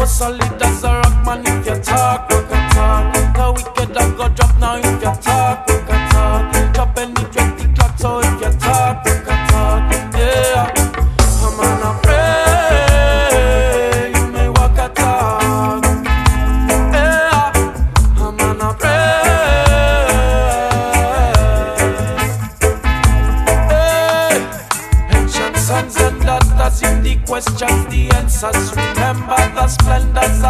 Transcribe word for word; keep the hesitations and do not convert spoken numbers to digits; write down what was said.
solid as a rock, man. If you talk, we can talk. The wicked I go drop now. If you talk, we can talk. Drop any twenty clock, so if you talk, we can talk. Yeah, I'm on a pray. You may walk a talk. Yeah, I'm on a pray. Hey, ancient sons and daughters in the questions, the answers. Remember the splendors.